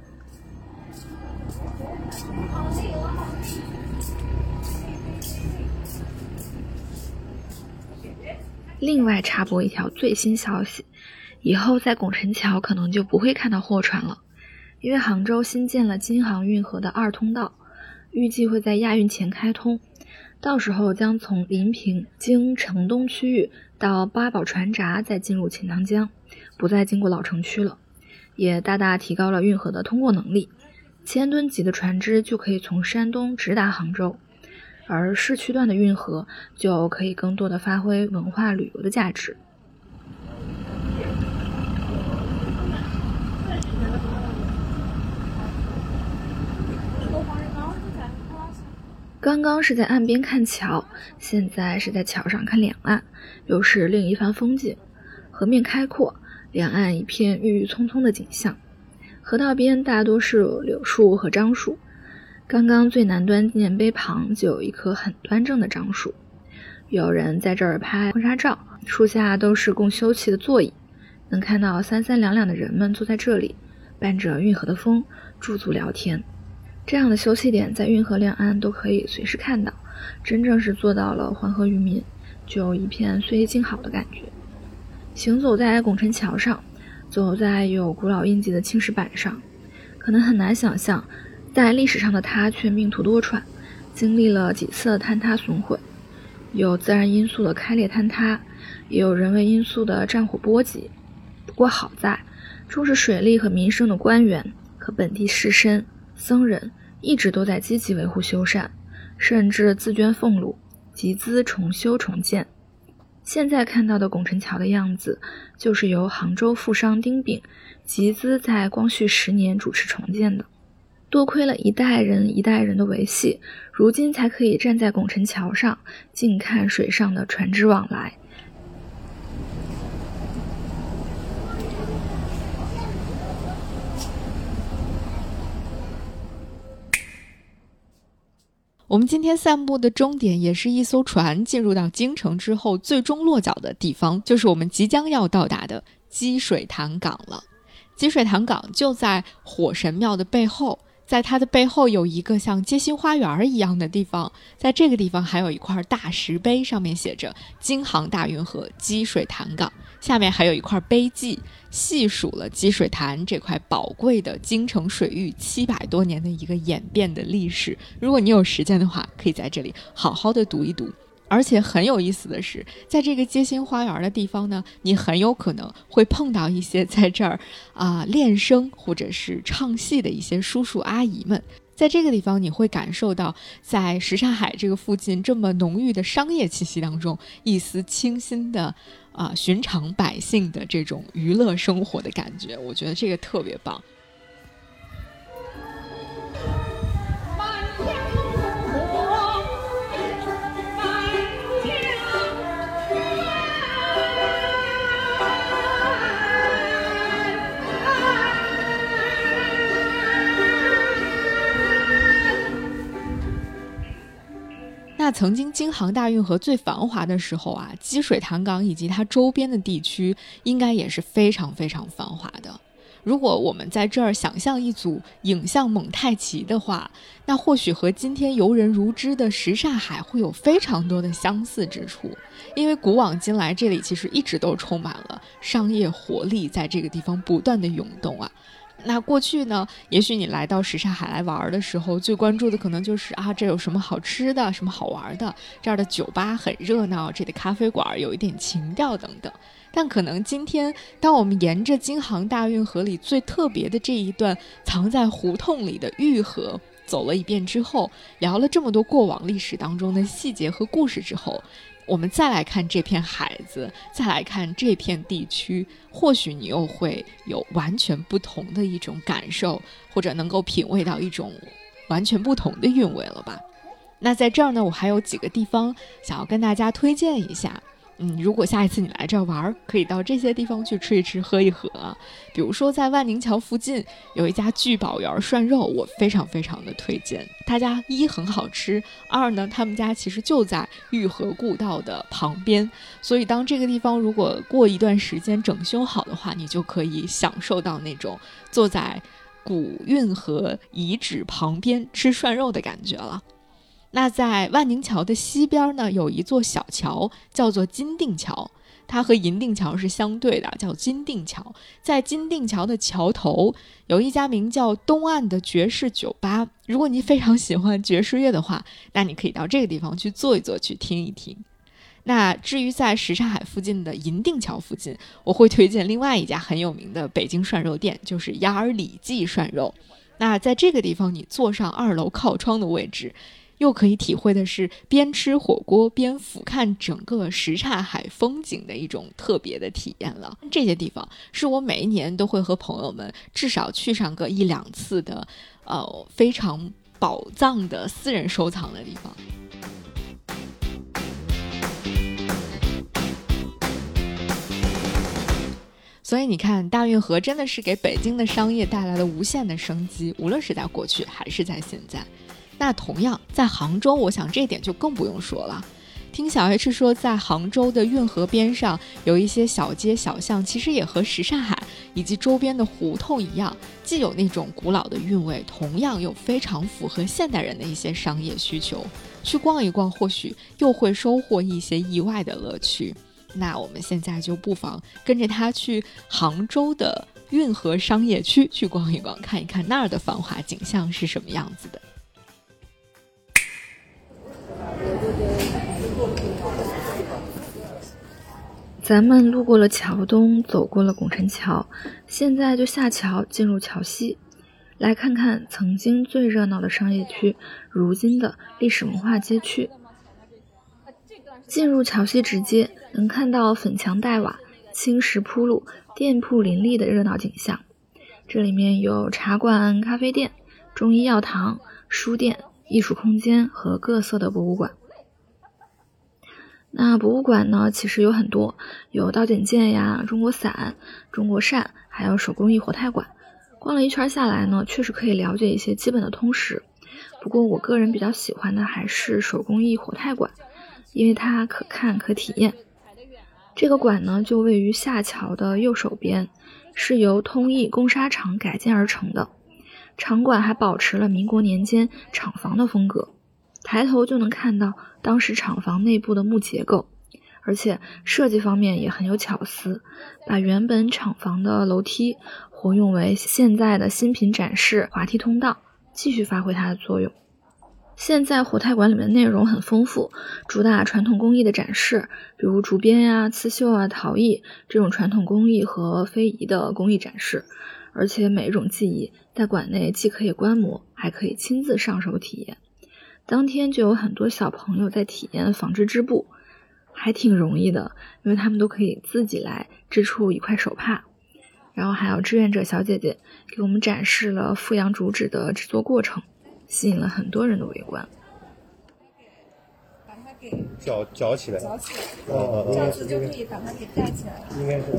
另外插播一条最新消息，以后在拱辰桥可能就不会看到货船了，因为杭州新建了京杭运河的二通道，预计会在亚运前开通， 到时候将从临平经城东区域到八宝船闸，再进入钱塘江，不再经过老城区了，也大大提高了运河的通过能力。千吨级的船只就可以从山东直达杭州，而市区段的运河就可以更多的发挥文化旅游的价值。刚刚是在岸边看桥，现在是在桥上看两岸，又是另一番风景。河面开阔，两岸一片郁郁葱葱的景象。河道边大多是柳树和樟树，刚刚最南端纪念碑旁就有一棵很端正的樟树，有人在这儿拍婚纱照，树下都是供休憩的座椅，能看到三三两两的人们坐在这里，伴着运河的风驻足聊天。这样的休憩点在运河两岸都可以随时看到，真正是做到了环河渔民就有一片岁月静好的感觉。行走在拱辰桥上，走在有古老印记的青石板上，可能很难想象，在历史上的它却命途多舛，经历了几次坍塌损毁，有自然因素的开裂坍塌，也有人为因素的战火波及。不过好在重视水利和民生的官员和本地士绅僧人一直都在积极维护修缮，甚至自捐俸禄，集资重修重建。现在看到的拱辰桥的样子，就是由杭州富商丁炳集资在光绪十年主持重建的。多亏了一代人一代人的维系，如今才可以站在拱辰桥上静看水上的船只往来。 我们今天散步的终点也是一艘船进入到京城之后最终落脚的地方，就是我们即将要到达的积水潭港了。积水潭港就在火神庙的背后，在它的背后有一个像街心花园一样的地方，在这个地方还有一块大石碑，上面写着京杭大运河积水潭港，下面还有一块碑记，细数了积水潭这块宝贵的京城水域七百多年的一个演变的历史。如果你有时间的话，可以在这里好好的读一读。而且很有意思的是，在这个街心花园的地方呢，你很有可能会碰到一些在这儿啊、呃、练声或者是唱戏的一些叔叔阿姨们。在这个地方你会感受到在什刹海这个附近这么浓郁的商业气息当中，一丝清新的啊、呃、寻常百姓的这种娱乐生活的感觉，我觉得这个特别棒。那曾经京杭大运河最繁华的时候啊，积水潭港以及它周边的地区应该也是非常非常繁华的。如果我们在这儿想象一组影像蒙太奇的话，那或许和今天游人如织的什刹海会有非常多的相似之处，因为古往今来这里其实一直都充满了商业活力，在这个地方不断的涌动啊。那过去呢，也许你来到什刹海来玩的时候，最关注的可能就是啊，这有什么好吃的，什么好玩的，这儿的酒吧很热闹，这里的咖啡馆有一点情调等等。但可能今天当我们沿着京杭大运河里最特别的这一段藏在胡同里的玉河走了一遍之后，聊了这么多过往历史当中的细节和故事之后，我们再来看这片海子，再来看这片地区，或许你又会有完全不同的一种感受，或者能够品味到一种完全不同的韵味了吧。那在这儿呢，我还有几个地方想要跟大家推荐一下。嗯，如果下一次你来这儿玩，可以到这些地方去吃一吃喝一喝啊。比如说在万宁桥附近有一家聚宝园涮肉，我非常非常的推荐。他家一很好吃，二呢他们家其实就在玉河故道的旁边，所以当这个地方如果过一段时间整修好的话，你就可以享受到那种坐在古运河遗址旁边吃涮肉的感觉了。那在万宁桥的西边呢，有一座小桥叫做金锭桥， 它和银锭桥是相对的，叫金锭桥。在金锭桥的桥头有一家名叫东岸的爵士酒吧，如果你非常喜欢爵士乐的话，那你可以到这个地方去坐一坐，去听一听。那至于在什刹海附近的银锭桥附近，我会推荐另外一家很有名的北京涮肉店，就是雅尔里记涮肉。那在这个地方你坐上二楼靠窗的位置，又可以体会的是边吃火锅边俯瞰整个什刹海风景的一种特别的体验了。这些地方是我每一年都会和朋友们至少去上个一两次的呃，非常宝藏的私人收藏的地方。所以你看，大运河真的是给北京的商业带来了无限的生机，无论是在过去还是在现在。那同样在杭州，我想这点就更不用说了。听小 H 说，在杭州的运河边上有一些小街小巷，其实也和什刹海以及周边的胡同一样，既有那种古老的韵味，同样又非常符合现代人的一些商业需求。去逛一逛，或许又会收获一些意外的乐趣。那我们现在就不妨跟着他去杭州的运河商业区去逛一逛，看一看那儿的繁华景象是什么样子的。 咱们路过了桥东，走过了拱辰桥，现在就下桥进入桥西，来看看曾经最热闹的商业区，如今的历史文化街区。进入桥西直街，能看到粉墙黛瓦、青石铺路、店铺林立的热闹景象。这里面有茶馆、咖啡店、中医药堂、书店、艺术空间和各色的博物馆。那博物馆呢，其实有很多，有刀剪剑呀、中国伞、中国扇，还有手工艺活态馆。逛了一圈下来呢，确实可以了解一些基本的通识。不过我个人比较喜欢的还是手工艺活态馆，因为它可看可体验。这个馆呢，就位于下桥的右手边，是由通义工纱厂改建而成的。场馆还保持了民国年间厂房的风格，抬头就能看到当时厂房内部的木结构，而且设计方面也很有巧思，把原本厂房的楼梯活用为现在的新品展示滑梯通道，继续发挥它的作用。现在活态馆里面的内容很丰富，主打传统工艺的展示，比如竹编呀、刺绣啊、陶艺这种传统工艺和非遗的工艺展示，而且每一种技艺在馆内既可以观摩，还可以亲自上手体验。当天就有很多小朋友在体验纺织织布，还挺容易的，因为他们都可以自己来织出一块手帕。然后还有志愿者小姐姐给我们展示了富阳竹纸的制作过程，吸引了很多人的围观。 把它给绞绞起来， 绞起来， 哦， 这样子就可以把它给带起来。 应该是，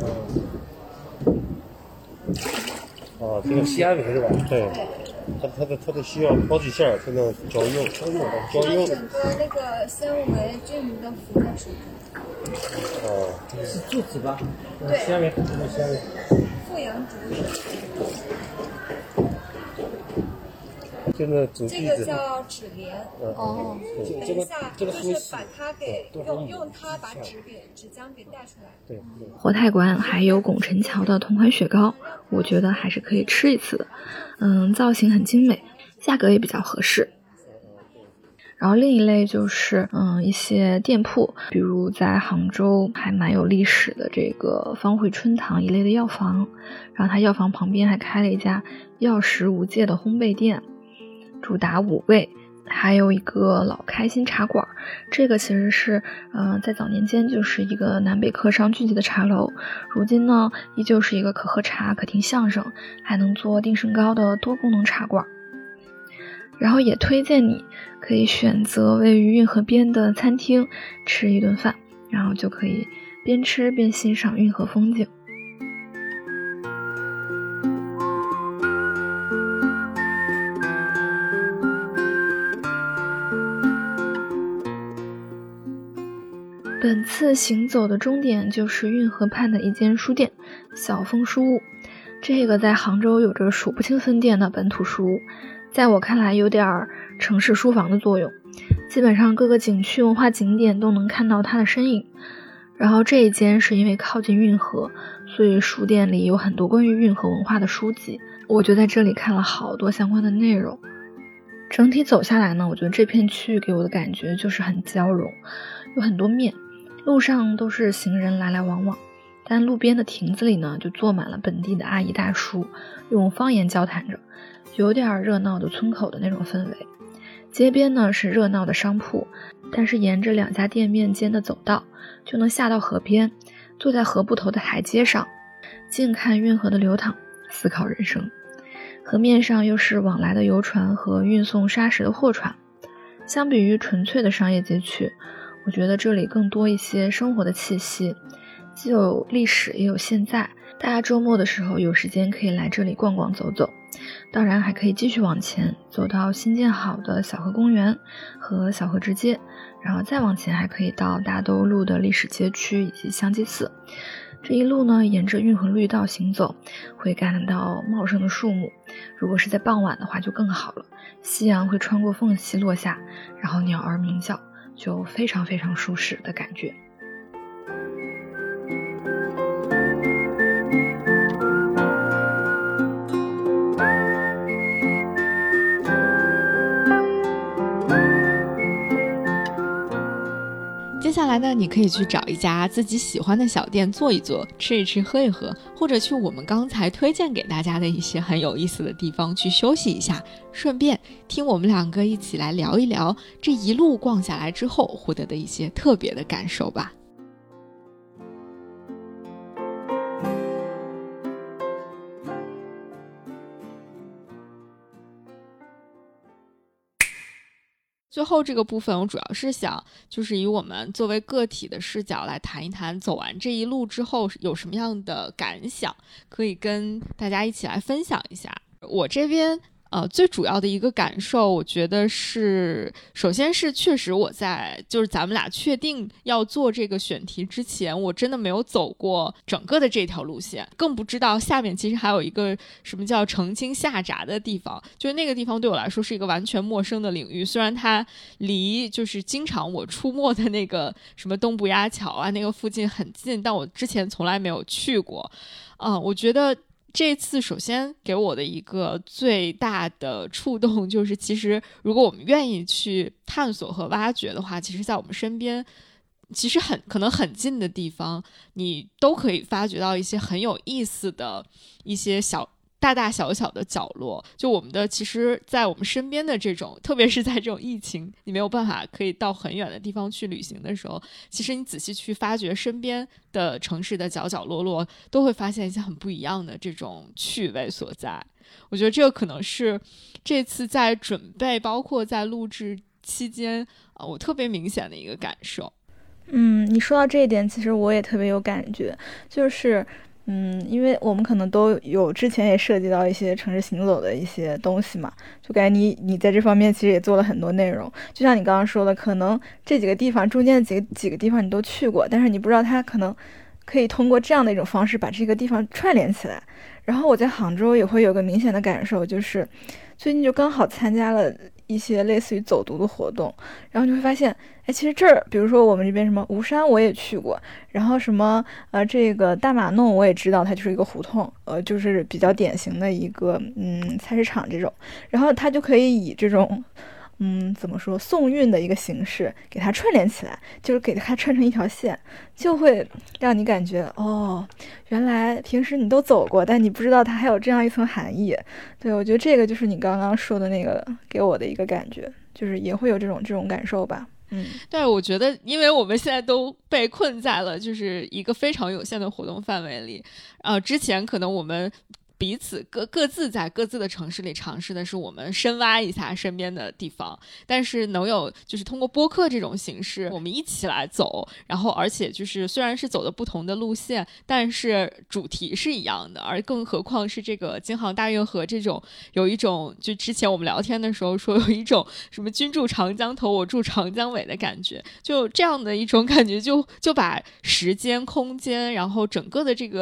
哦，这个纤维是吧？对，它它的它的需要好几下才能绞硬，绞硬，绞硬。 整个那个纤维均匀的浮在水中。 哦， 是竹子吧？ 对， 纤维很多纤维。 富阳竹子。 现在组这地址， 个叫纸帘。 哦， 等一下，就是把它给用用它把纸给纸浆给带出来。 对。 活态馆还有拱辰桥的同款雪糕，我觉得还是可以吃一次的。嗯，造型很精美，价格也比较合适。然后另一类就是嗯一些店铺，比如在杭州还蛮有历史的这个方汇春堂一类的药房，然后它药房旁边还开了一家药食无界的烘焙店，主打五味。还有一个老开心茶馆，这个其实是呃在早年间就是一个南北客商聚集的茶楼，如今呢依旧是一个可喝茶可听相声还能做定胜糕的多功能茶馆。然后也推荐你可以选择位于运河边的餐厅吃一顿饭，然后就可以边吃边欣赏运河风景。本次行走的终点就是运河畔的一间书店，小枫书屋。这个在杭州有着数不清分店的本土书屋，在我看来有点城市书房的作用，基本上各个景区文化景点都能看到它的身影。 然后这一间是因为靠近运河，所以书店里有很多关于运河文化的书籍，我就在这里看了好多相关的内容。整体走下来呢，我觉得这片区域给我的感觉就是很交融，有很多面，路上都是行人来来往往，但路边的亭子里呢，就坐满了本地的阿姨大叔，用方言交谈着，有点热闹的村口的那种氛围。街边呢是热闹的商铺，但是沿着两家店面间的走道就能下到河边，坐在河埠头的台阶上，静看运河的流淌，思考人生。河面上又是往来的游船和运送砂石的货船，相比于纯粹的商业街区，我觉得这里更多一些生活的气息，既有历史也有现在。大家周末的时候有时间可以来这里逛逛走走，当然还可以继续往前走到新建好的小河公园和小河直街，然后再往前还可以到大兜路的历史街区以及香积寺。这一路呢沿着运河绿道行走，会看到茂盛的树木，如果是在傍晚的话就更好了，夕阳会穿过缝隙落下，然后鸟儿鸣叫，就非常非常舒适的感觉。 接下来呢，你可以去找一家自己喜欢的小店坐一坐，吃一吃，喝一喝，或者去我们刚才推荐给大家的一些很有意思的地方去休息一下，顺便听我们两个一起来聊一聊这一路逛下来之后获得的一些特别的感受吧。最后这个部分我主要是想就是以我们作为个体的视角来谈一谈走完这一路之后有什么样的感想，可以跟大家一起来分享一下。我这边呃，最主要的一个感受我觉得是，首先是确实我在就是咱们俩确定要做这个选题之前，我真的没有走过整个的这条路线，更不知道下面其实还有一个什么叫澄清下闸的地方，就是那个地方对我来说是一个完全陌生的领域，虽然它离就是经常我出没的那个什么东部鸭桥啊那个附近很近，但我之前从来没有去过。啊、呃，我觉得这次首先给我的一个最大的触动就是其实如果我们愿意去探索和挖掘的话，其实在我们身边其实很可能很近的地方你都可以发掘到一些很有意思的一些小大大小小的角落，就我们的其实在我们身边的这种，特别是在这种疫情你没有办法可以到很远的地方去旅行的时候，其实你仔细去发掘身边的城市的角角落落，都会发现一些很不一样的这种趣味所在。我觉得这个可能是这次在准备包括在录制期间、呃、我特别明显的一个感受。 嗯，你说到这一点其实我也特别有感觉，就是嗯，因为我们可能都有之前也涉及到一些城市行走的一些东西嘛，就感觉你你在这方面其实也做了很多内容，就像你刚刚说的，可能这几个地方中间的几个几个地方你都去过，但是你不知道它可能可以通过这样的一种方式把这个地方串联起来。然后我在杭州也会有个明显的感受，就是最近就刚好参加了一些类似于走读的活动，然后你会发现，哎，其实这儿，比如说我们这边什么吴山我也去过，然后什么呃这个大马弄我也知道，它就是一个胡同，呃就是比较典型的一个嗯菜市场这种，然后它就可以以这种嗯怎么说送运的一个形式给它串联起来，就是给它串成一条线，就会让你感觉哦，原来平时你都走过，但你不知道它还有这样一层含义。对，我觉得这个就是你刚刚说的那个给我的一个感觉，就是也会有这种这种感受吧。嗯， 对，我觉得因为我们现在都被困在了就是一个非常有限的活动范围里，呃，之前可能我们彼此各各自在各自的城市里尝试的是我们深挖一下身边的地方，但是能有就是通过播客这种形式我们一起来走，然后而且就是虽然是走的不同的路线，但是主题是一样的，而更何况是这个京杭大运河这种有一种就之前我们聊天的时候说有一种什么君住长江头我住长江尾的感觉，就这样的一种感觉就就把时间空间然后整个的这个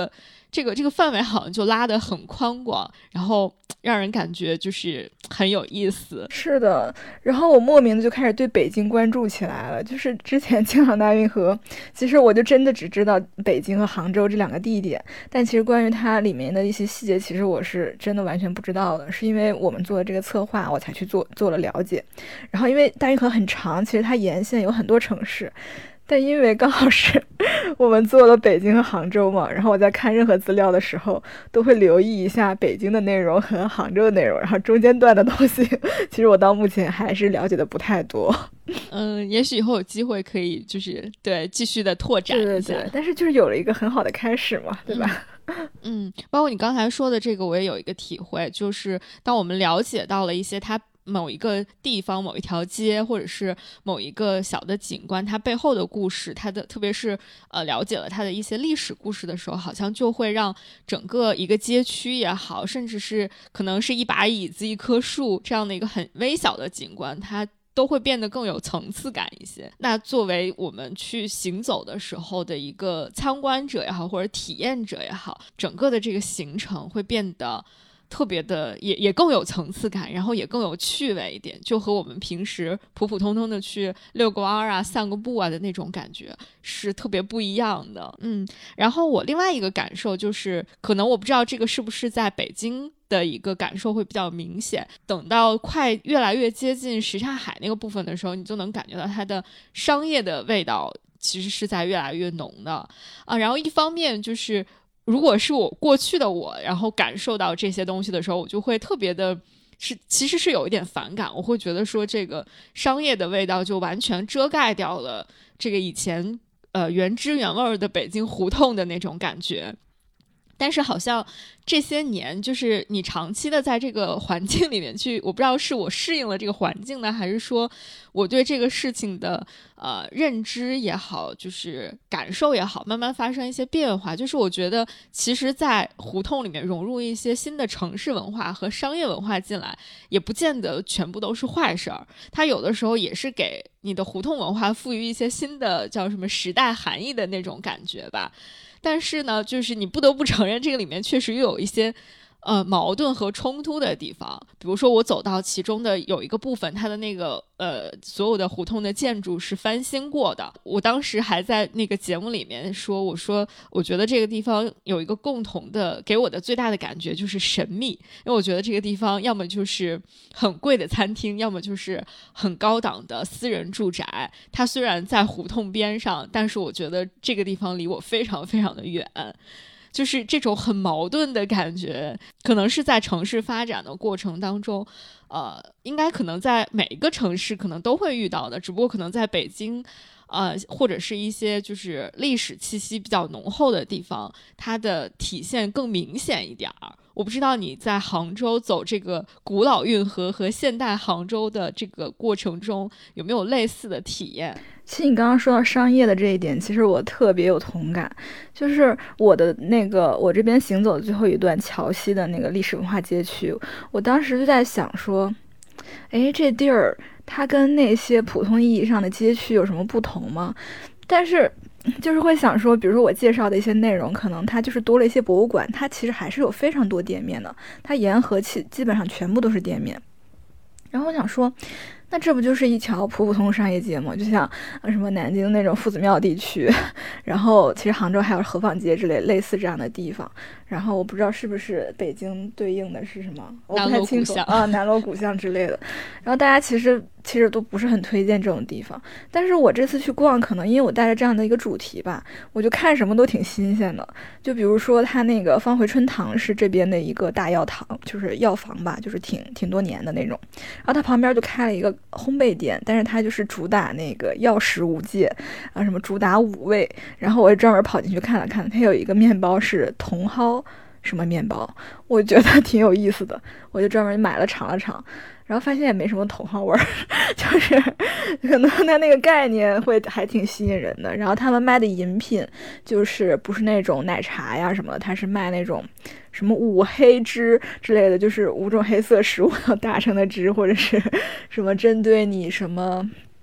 这个这个范围好像就拉得很宽广，然后让人感觉就是很有意思。 是的，然后我莫名的就开始对北京关注起来了。就是之前京杭大运河，其实我就真的只知道北京和杭州这两个地点，但其实关于它里面的一些细节，其实我是真的完全不知道的。是因为我们做的这个策划，我才去做做了了解。然后因为大运河很长，其实它沿线有很多城市。但因为刚好是我们做了北京和杭州嘛，然后我在看任何资料的时候都会留意一下北京的内容和杭州的内容，然后中间段的东西其实我到目前还是了解的不太多。 嗯，也许以后有机会可以就是对继续的拓展一下。 对对对，但是就是有了一个很好的开始嘛，对吧？ 嗯嗯，包括你刚才说的这个我也有一个体会，就是当我们了解到了一些它某一个地方某一条街或者是某一个小的景观它背后的故事，它的特别是呃了解了它的一些历史故事的时候，好像就会让整个一个街区也好，甚至是可能是一把椅子一棵树这样的一个很微小的景观，它都会变得更有层次感一些。那作为我们去行走的时候的一个参观者也好或者体验者也好，整个的这个行程会变得特别的也也更有层次感，然后也更有趣味一点，就和我们平时普普通通的去遛个弯啊散个步啊的那种感觉是特别不一样的。嗯，然后我另外一个感受就是，可能我不知道这个是不是在北京的一个感受会比较明显，等到快越来越接近什刹海那个部分的时候，你就能感觉到它的商业的味道其实是在越来越浓的啊。然后一方面就是如果是我过去的我，然后感受到这些东西的时候，我就会特别的是其实是有一点反感，我会觉得说这个商业的味道就完全遮盖掉了这个以前呃原汁原味的北京胡同的那种感觉。但是好像这些年就是你长期的在这个环境里面去，我不知道是我适应了这个环境呢，还是说我对这个事情的呃认知也好，就是感受也好，慢慢发生一些变化。就是我觉得其实在胡同里面融入一些新的城市文化和商业文化进来，也不见得全部都是坏事儿，它有的时候也是给你的胡同文化赋予一些新的叫什么时代含义的那种感觉吧。但是呢，就是你不得不承认这个里面确实又有一些呃矛盾和冲突的地方。比如说我走到其中的有一个部分，它的那个呃所有的胡同的建筑是翻新过的，我当时还在那个节目里面说，我说我觉得这个地方有一个共同的给我的最大的感觉就是神秘，因为我觉得这个地方要么就是很贵的餐厅，要么就是很高档的私人住宅。它虽然在胡同边上，但是我觉得这个地方离我非常非常的远，就是这种很矛盾的感觉，可能是在城市发展的过程当中呃，应该可能在每一个城市可能都会遇到的，只不过可能在北京呃，或者是一些就是历史气息比较浓厚的地方，它的体现更明显一点儿。我不知道你在杭州走这个古老运河和现代杭州的这个过程中有没有类似的体验？ 其实你刚刚说到商业的这一点，其实我特别有同感。就是我的那个我这边行走的最后一段桥西的那个历史文化街区，我当时就在想说，哎，这地儿它跟那些普通意义上的街区有什么不同吗？但是就是会想说，比如说我介绍的一些内容，可能它就是多了一些博物馆，它其实还是有非常多店面的，它沿河基基本上全部都是店面。然后我想说，那这不就是一条普普通通商业街吗？就像什么南京那种夫子庙地区，然后其实杭州还有河坊街之类类似这样的地方。然后我不知道是不是北京对应的是什么，我不太清楚啊，南锣鼓巷之类的。然后大家其实其实都不是很推荐这种地方，但是我这次去逛，可能因为我带着这样的一个主题吧，我就看什么都挺新鲜的。就比如说它那个方回春堂是这边的一个大药堂，就是药房吧，就是挺挺多年的那种。然后它旁边就开了一个烘焙店，但是它就是主打那个药食无界啊，什么主打五味。然后我就专门跑进去看了看，它有一个面包是茼蒿什么面包，我觉得挺有意思的，我就专门买了尝了尝，然后发现也没什么茼蒿味儿，就是可能它那个概念会还挺吸引人的。然后他们卖的饮品就是不是那种奶茶呀什么的，它是卖那种什么五黑汁之类的，就是五种黑色食物打成的汁，或者是什么针对你什么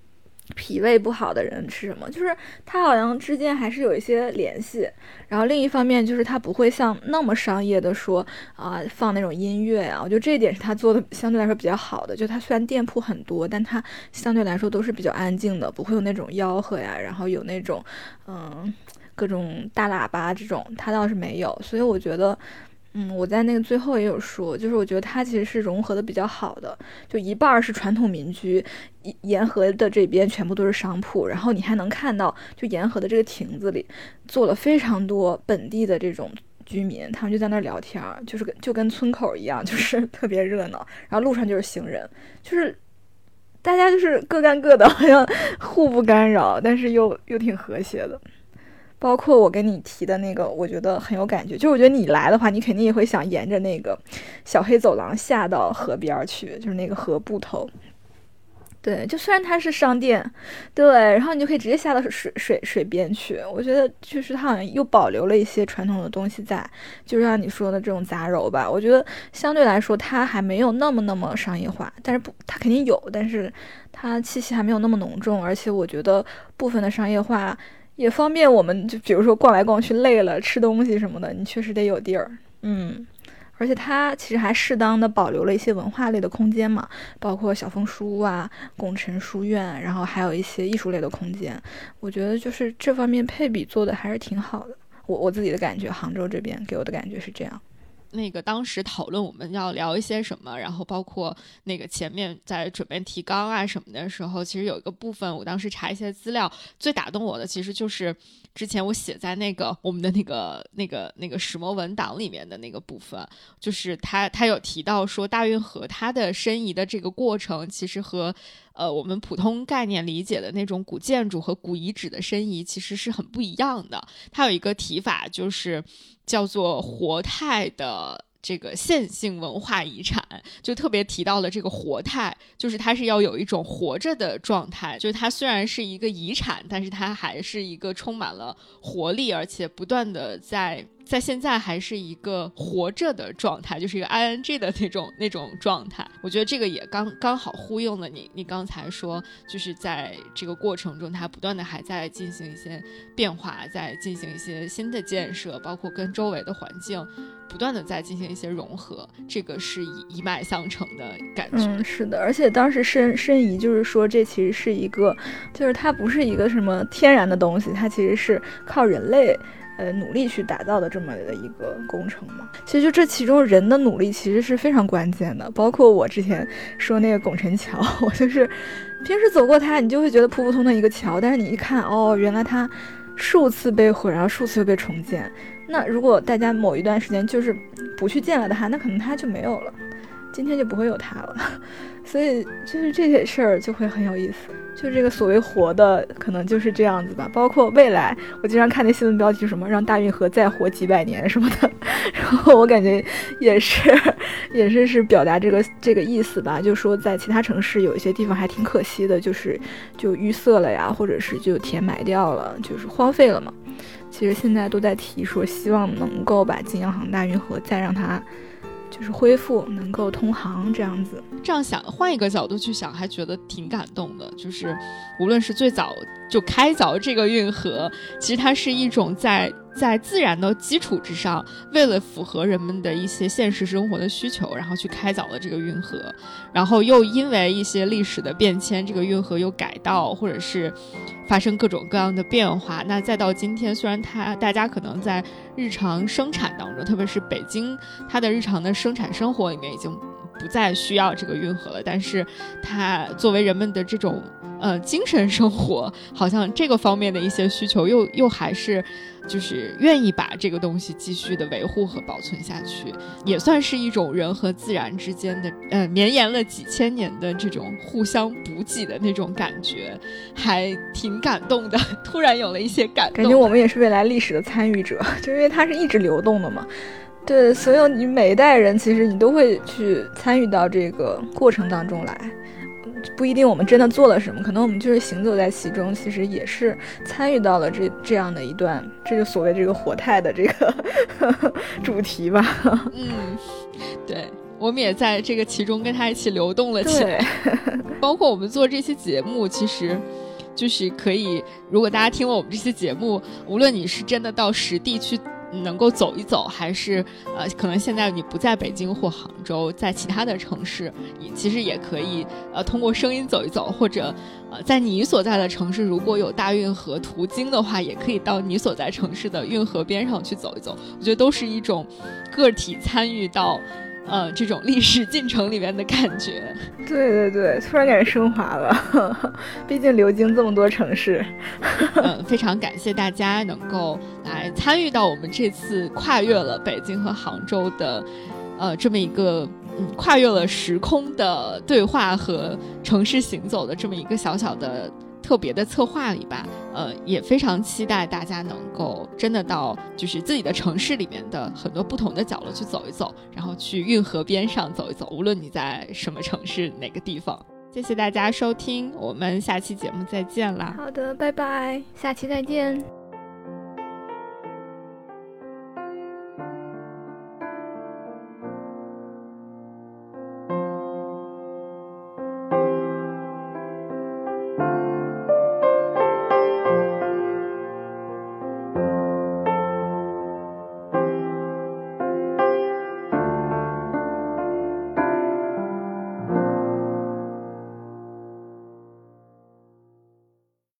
脾胃不好的人吃什么，就是它好像之间还是有一些联系。然后另一方面就是它不会像那么商业的说啊、呃、放那种音乐啊，我觉得这一点是它做的相对来说比较好的。就它虽然店铺很多，但它相对来说都是比较安静的，不会有那种吆喝呀，然后有那种嗯各种大喇叭这种，它倒是没有。所以我觉得嗯，我在那个最后也有说，就是我觉得它其实是融合的比较好的，就一半是传统民居，沿河的这边全部都是商铺，然后你还能看到就沿河的这个亭子里坐了非常多本地的这种居民，他们就在那儿聊天，就是跟就跟村口一样，就是特别热闹，然后路上就是行人，就是大家就是各干各的，好像互不干扰，但是又又挺和谐的。包括我跟你提的那个，我觉得很有感觉，就是我觉得你来的话，你肯定也会想沿着那个小黑走廊下到河边去，就是那个河埠头。对，就虽然它是商店，对，然后你就可以直接下到水水水边去。我觉得就是它好像又保留了一些传统的东西在，就像你说的这种杂糅吧。我觉得相对来说它还没有那么那么商业化，但是不，它肯定有，但是它气息还没有那么浓重。而且我觉得部分的商业化也方便我们，就比如说逛来逛去累了吃东西什么的，你确实得有地儿。嗯，而且它其实还适当的保留了一些文化类的空间嘛，包括小枫书啊、拱辰书院，然后还有一些艺术类的空间。我觉得就是这方面配比做的还是挺好的。我我自己的感觉，杭州这边给我的感觉是这样。 那个当时讨论我们要聊一些什么，然后包括那个前面在准备提纲啊什么的时候，其实有一个部分我当时查一些资料，最打动我的其实就是之前我写在那个我们的那个那个那个石墨文档里面的那个部分，就是他他有提到说大运河它的申遗的这个过程其实和呃我们普通概念理解的那种古建筑和古遗址的申遗其实是很不一样的。它有一个提法就是叫做活态的这个线性文化遗产，就特别提到了这个活态，就是它是要有一种活着的状态，就是它虽然是一个遗产，但是它还是一个充满了活力，而且不断的在在现在还是一个活着的状态，就是一个 I N G 的那种那种状态。我觉得这个也刚刚好呼应了你你刚才说，就是在这个过程中它不断的还在进行一些变化，在进行一些新的建设，包括跟周围的环境不断的在进行一些融合，这个是一一脉相承的感觉。 嗯，是的，而且当时申申遗就是说这其实是一个，就是它不是一个什么天然的东西，它其实是靠人类呃努力去打造的这么的一个工程嘛。其实就这其中人的努力其实是非常关键的，包括我之前说那个拱辰桥，我就是平时走过它你就会觉得普普通通的一个桥，但是你一看哦，原来它数次被毁，然后数次又被重建。那如果大家某一段时间就是不去建了它，那可能它就没有了，今天就不会有它了。所以就是这些事儿就会很有意思，就这个所谓活的可能就是这样子吧。包括未来我经常看那新闻标题什么让大运河再活几百年什么的，然后我感觉也是也是是表达这个这个意思吧，就是说在其他城市有一些地方还挺可惜的，就是就淤塞了呀，或者是就填埋掉了，就是荒废了嘛。其实现在都在提说希望能够把泾阳杭大运河再让它就是恢复，能够通航这样子。 这样想，换一个角度去想，还觉得挺感动的。就是无论是最早就开凿这个运河，其实它是一种在在自然的基础之上，为了符合人们的一些现实生活的需求，然后去开凿了这个运河，然后又因为一些历史的变迁，这个运河又改道，或者是发生各种各样的变化。那再到今天，虽然它大家可能在日常生产当中，特别是北京，它的日常的生产生活里面已经不再需要这个运河了，但是它作为人们的这种呃精神生活，好像这个方面的一些需求又又还是就是愿意把这个东西继续的维护和保存下去，也算是一种人和自然之间的呃绵延了几千年的这种互相补给的那种感觉，还挺感动的。突然有了一些感动， 感觉我们也是未来历史的参与者，就因为它是一直流动的嘛。对，所有你每一代人其实你都会去参与到这个过程当中来，不一定我们真的做了什么，可能我们就是行走在其中，其实也是参与到了这这样的一段这个所谓这个活态的这个呵呵主题吧。 嗯，对，我们也在这个其中跟他一起流动了起来。包括我们做这期节目，其实就是可以，如果大家听了我们这期节目，无论你是真的到实地去能够走一走，还是呃，可能现在你不在北京或杭州，在其他的城市，也其实也可以呃通过声音走一走，或者呃在你所在的城市如果有大运河途经的话，也可以到你所在城市的运河边上去走一走。我觉得都是一种个体参与到呃这种历史进程里面的感觉。 对对对，突然感觉升华了，毕竟流经这么多城市。 嗯，非常感谢大家能够来参与到我们这次跨越了北京和杭州的呃这么一个嗯跨越了时空的对话和城市行走的这么一个小小的特别的策划里吧。呃，也非常期待大家能够真的到就是自己的城市里面的很多不同的角落去走一走，然后去运河边上走一走，无论你在什么城市哪个地方。谢谢大家收听，我们下期节目再见啦。 好的，拜拜，下期再见。